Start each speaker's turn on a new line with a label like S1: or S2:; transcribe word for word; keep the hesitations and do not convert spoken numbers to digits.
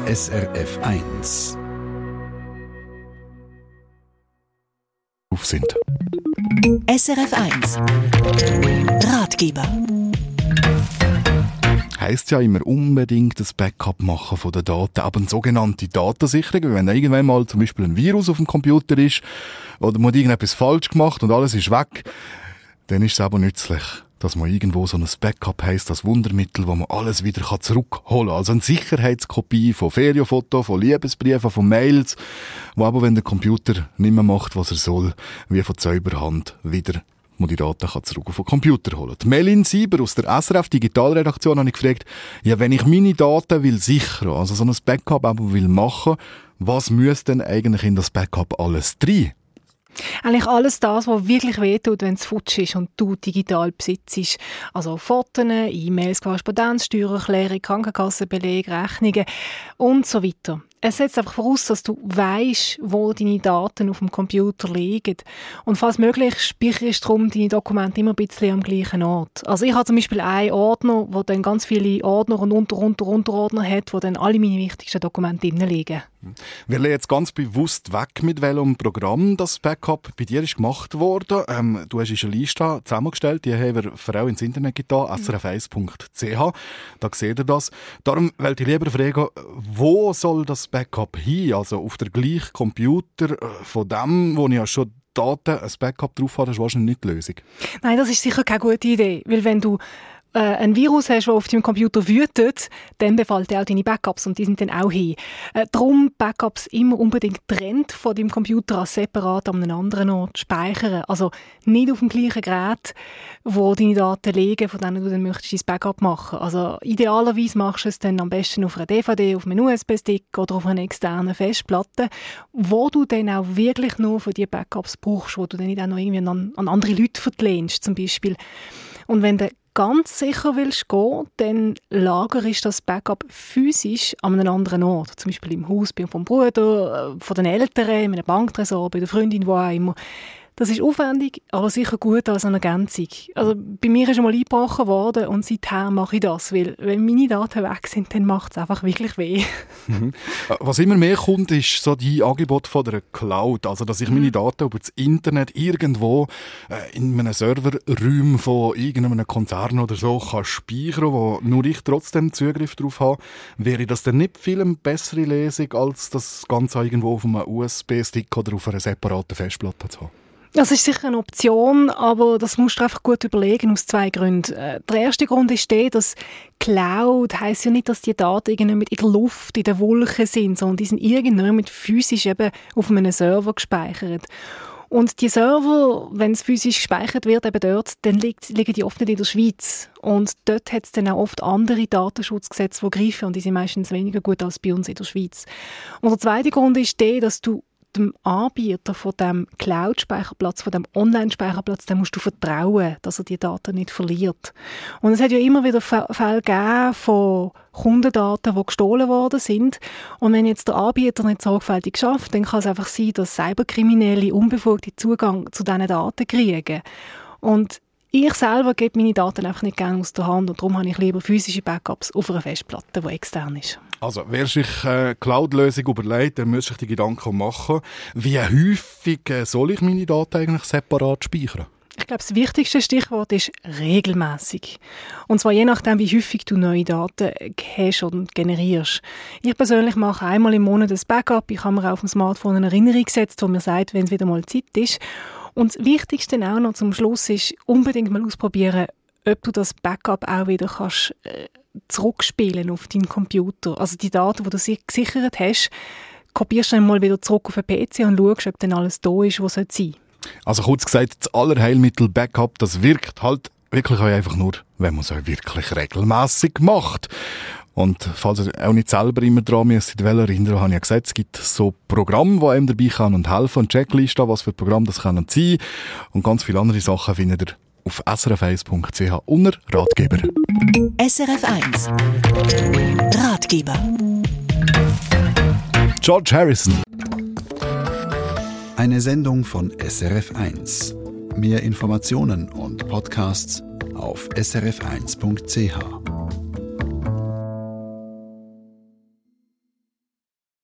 S1: S R F eins. Auf sind.
S2: S R F eins Ratgeber.
S1: Heisst ja immer unbedingt das Backup machen von den Daten, aber eine sogenannte Datensicherung, wenn irgendwann mal zum Beispiel ein Virus auf dem Computer ist oder man hat irgendetwas falsch gemacht und alles ist weg, dann ist es aber nützlich, dass man irgendwo so ein Backup heisst, das Wundermittel, wo man alles wieder zurückholen kann. Also eine Sicherheitskopie von Ferienfotos, von Liebesbriefen, von Mails, wo aber, wenn der Computer nicht mehr macht, was er soll, wie von Zauberhand wieder man die Daten kann zurück auf den Computer holen. Die Melin Sieber aus der S R F Digitalredaktion habe ich gefragt, ja, wenn ich meine Daten will sichern, also so ein Backup aber will machen, was müsste denn eigentlich in das Backup alles drin?
S3: Eigentlich alles das, was wirklich wehtut, wenn es futsch ist und du digital besitzt. Also Fotos, E-Mails, Korrespondenz, Steuererklärung, Krankenkassenbeleg, Rechnungen und so weiter. Es setzt einfach voraus, dass du weisst, wo deine Daten auf dem Computer liegen. Und falls möglich, speicherst du darum deine Dokumente immer ein bisschen am gleichen Ort. Also ich habe zum Beispiel einen Ordner, der dann ganz viele Ordner und Unter-, Unter-, Unterordner hat, wo dann alle meine wichtigsten Dokumente drin liegen.
S1: Wir legen jetzt ganz bewusst weg, mit welchem Programm das Backup bei dir ist gemacht wurde. Ähm, du hast eine Liste zusammengestellt, die haben wir für auch ins Internet getan, s r f eins punkt c h. Da seht ihr das. Darum wollte ich lieber fragen, wo soll das Backup hin? Also auf der gleichen Computer von dem, wo ich ja schon Daten, ein Backup drauf habe, das ist wahrscheinlich nicht die Lösung.
S3: Nein, das ist sicher keine gute Idee, weil wenn du äh, ein Virus hast, der auf deinem Computer wütet, dann befällt er auch deine Backups und die sind dann auch hin. Äh, darum Backups immer unbedingt getrennt von deinem Computer als separat an einem anderen Ort speichern. Also nicht auf dem gleichen Gerät, wo deine Daten liegen, von denen du dann möchtest dein Backup machen. Also idealerweise machst du es dann am besten auf einer D V D, auf einem U S B-Stick oder auf einer externen Festplatte, wo du dann auch wirklich nur für die Backups brauchst, wo du dann nicht auch noch irgendwie an, an andere Leute verlehnst, zum Beispiel. Und wenn du ganz sicher willst gehen, dann lagerst das Backup physisch an einem anderen Ort. Zum Beispiel im Haus vom Bruder, von den Eltern, in einem Banktresor, bei der Freundin, wo auch immer. Das ist aufwendig, aber sicher gut als eine Ergänzung. Also bei mir ist schon mal eingebrochen worden und seither mache ich das, weil wenn meine Daten weg sind, dann macht es einfach wirklich weh.
S1: Mhm. Was immer mehr kommt, ist so die Angebot von der Cloud, also dass ich meine Daten über das Internet irgendwo äh, in einem Serverraum von irgendeinem Konzern oder so kann speichern, wo nur ich trotzdem Zugriff darauf habe. Wäre das denn nicht viel eine bessere Lösung, als das Ganze irgendwo auf einem U S B-Stick oder auf einer separaten Festplatte zu haben?
S3: Das ist sicher eine Option, aber das musst du einfach gut überlegen, aus zwei Gründen. Der erste Grund ist der, dass Cloud heisst ja nicht, dass die Daten irgendwie mit in der Luft, in den Wolken sind, sondern die sind irgendwie physisch eben auf einem Server gespeichert. Und die Server, wenn es physisch gespeichert wird, eben dort, dann liegt, liegen die oft nicht in der Schweiz. Und dort hat es dann auch oft andere Datenschutzgesetze, die greifen, und die sind meistens weniger gut als bei uns in der Schweiz. Und der zweite Grund ist der, dass du dem Anbieter von dem Cloud-Speicherplatz, von dem Online-Speicherplatz, dem musst du vertrauen, dass er die Daten nicht verliert. Und es hat ja immer wieder Fälle gegeben von Kundendaten, die gestohlen worden sind. Und wenn jetzt der Anbieter nicht sorgfältig schafft, dann kann es einfach sein, dass Cyberkriminelle unbefugten Zugang zu diesen Daten kriegen. Und ich selber gebe meine Daten einfach nicht gerne aus der Hand und darum habe ich lieber physische Backups auf einer Festplatte, die extern ist.
S1: Also, wer sich eine Cloud-Lösung überlegt, der muss sich die Gedanken machen. Wie häufig soll ich meine Daten eigentlich separat speichern?
S3: Ich glaube, das wichtigste Stichwort ist regelmäßig. Und zwar je nachdem, wie häufig du neue Daten hast und generierst. Ich persönlich mache einmal im Monat ein Backup. Ich habe mir auf dem Smartphone eine Erinnerung gesetzt, die mir sagt, wenn es wieder mal Zeit ist. Und das Wichtigste auch noch zum Schluss ist, unbedingt mal ausprobieren, ob du das Backup auch wieder kannst, äh, zurückspielen auf deinen Computer. Also die Daten, die du gesichert hast, kopierst du dann mal wieder zurück auf den P C und schaust, ob dann alles da ist, was sein sollte.
S1: Also kurz gesagt, das Allerheilmittel Backup, das wirkt halt wirklich auch einfach nur, wenn man es auch wirklich regelmässig macht. Und falls ihr auch nicht selber immer dran müsst, erinnern, habe ich ja gesagt, es gibt so Programme, die einem dabei kann und helfen, und Checklisten, was für Programme das können sein. Und ganz viele andere Sachen findet ihr auf s r f eins punkt c h unter Ratgeber.
S2: S R F eins Ratgeber.
S1: George Harrison. Eine Sendung von S R F eins. Mehr Informationen und Podcasts auf s r f eins punkt c h.